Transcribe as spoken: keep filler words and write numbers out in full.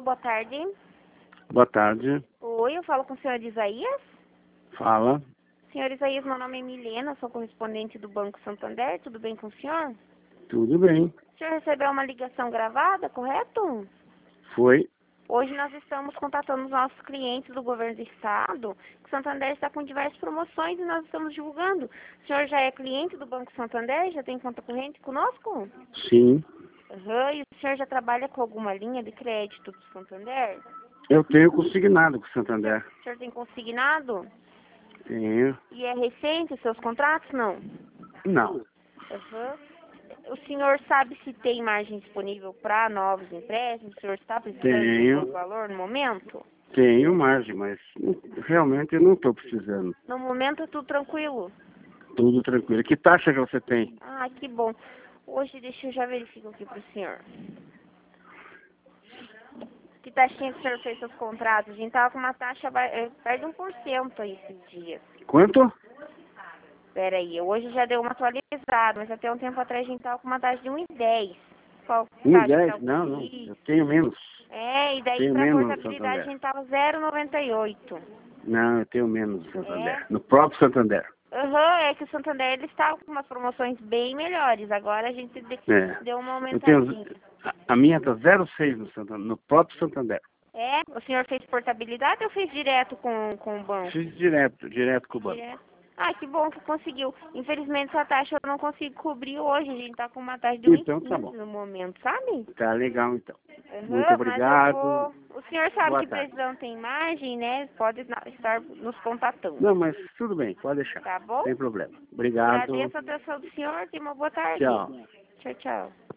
Alô, boa tarde. Boa tarde. Oi, eu falo com o senhor Isaías. Fala. Senhor Isaías, meu nome é Milena, sou correspondente do Banco Santander. Tudo bem com o senhor? Tudo bem. O senhor recebeu uma ligação gravada, correto? Foi. Hoje nós estamos contatando os nossos clientes do governo do estado, que o Santander está com diversas promoções e nós estamos divulgando. O senhor já é cliente do Banco Santander? Já tem conta corrente conosco? Sim. Uhum. E o senhor já trabalha com alguma linha de crédito do Santander? Eu tenho consignado com o Santander. O senhor tem consignado? Tenho. E é recente os seus contratos? Não. Não. Uhum. O senhor sabe se tem margem disponível para novos empréstimos? O senhor está precisando Tenho. de valor no momento? Tenho margem, mas realmente eu não estou precisando. No momento é tudo tranquilo. Tudo tranquilo. Que taxa que você tem? Ah, que bom. Hoje, deixa eu já verificar aqui para o senhor. Que taxinha que o senhor fez seus contratos? A gente estava com uma taxa ba- eh, perto de um por cento aí esses dias. Quanto? Pera aí, hoje já deu uma atualizada, mas até um tempo atrás a gente estava com uma taxa de um vírgula dez. Qual Um e taxa dez? tá o Não, não. X? Eu tenho menos. É, e daí Tenho para menos no portabilidade a Santander. gente estava zero vírgula noventa e oito. Não, eu tenho menos no Santander. É? No próprio Santander. Aham, é que o Santander ele estava com umas promoções bem melhores. Agora a gente de- É. deu uma Eu tenho, aumentadinha. a, a minha está zero vírgula seis no Santander, no próprio Santander. É? O senhor fez portabilidade ou fez direto com, com o banco? Fiz direto, direto com o banco. Direto. Ah, que bom que conseguiu. Infelizmente essa taxa eu não consigo cobrir hoje. A gente tá com uma taxa de Então tá bom. um vírgula quinze no momento, sabe? Tá legal então. Aham, Muito obrigado. Mas eu vou... O senhor sabe Boa que tarde. precisão tem margem, né? Pode na- estar nos contatando. Não, mas tudo bem, pode deixar. Tá bom? Sem problema. Obrigado. Agradeço a atenção do senhor. Tenha uma boa tarde. Tchau. Tchau, tchau.